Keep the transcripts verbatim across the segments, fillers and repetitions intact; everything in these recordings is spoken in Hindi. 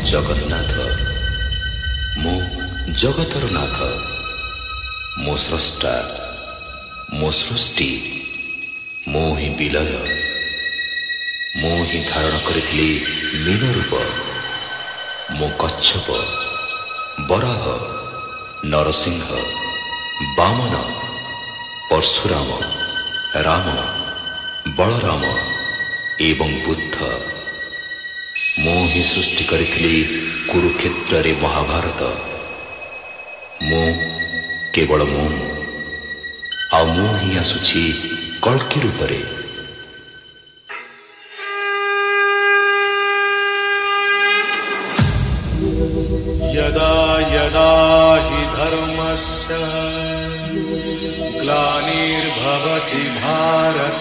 जगन्नाथ मु जगतर नाथ मो स्रष्टा मो सृष्टि मो ही विलय मो ही धारण करिथिली मीन रूप मो कच्छप बराह नरसिंह वामन परशुराम राम बलराम एवं बुद्ध मो ही सृष्टि करिथिली कुरुक्षेत्र रे महाभारत मो केवल मो आ मो ही आसुछि कल्कि रूप रे। यदा यदा हि धर्मस्य ग्लानिर्भवति भारत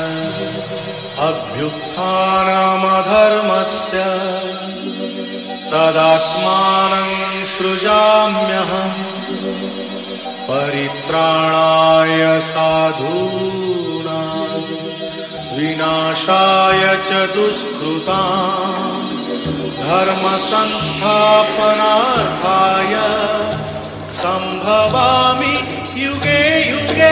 अभ्युत्थानमधर्मस्य तदात्मानं सृजाम्यहम् परित्राणाय साधूनां विनाशाय च दुष्कृतां धर्म संस्थापनार्थाय संभवामि युगे युगे।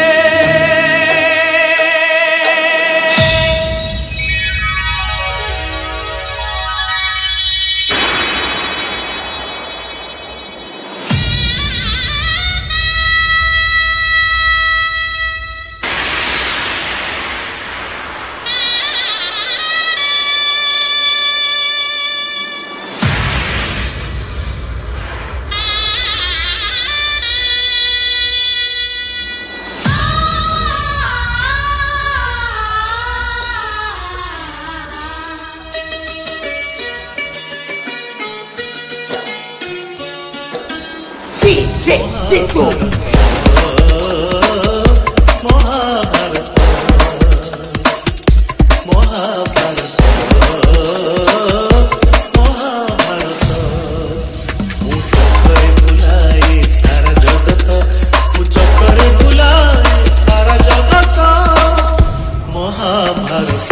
Chico Mahabharata Mahabharata Mahabharata मुझे करे बुलाए सारा जगत मुझे करे बुलाए सारा जगत Mahabharat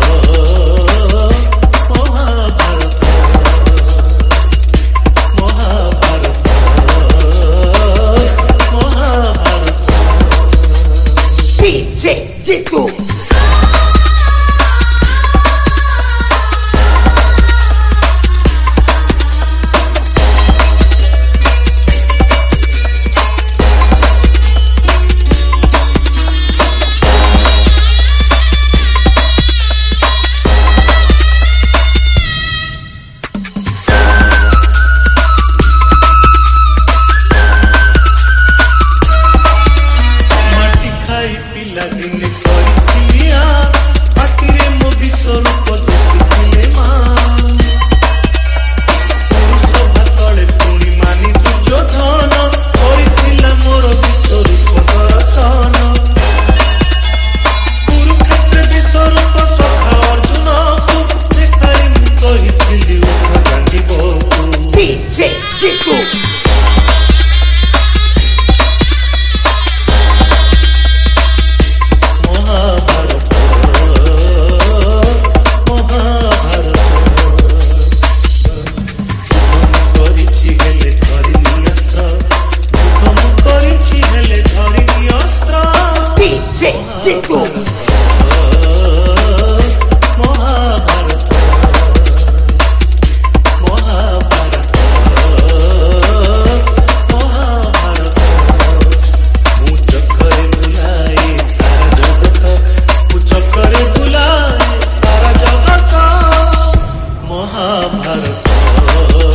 Chico Chico Chico Mahabharat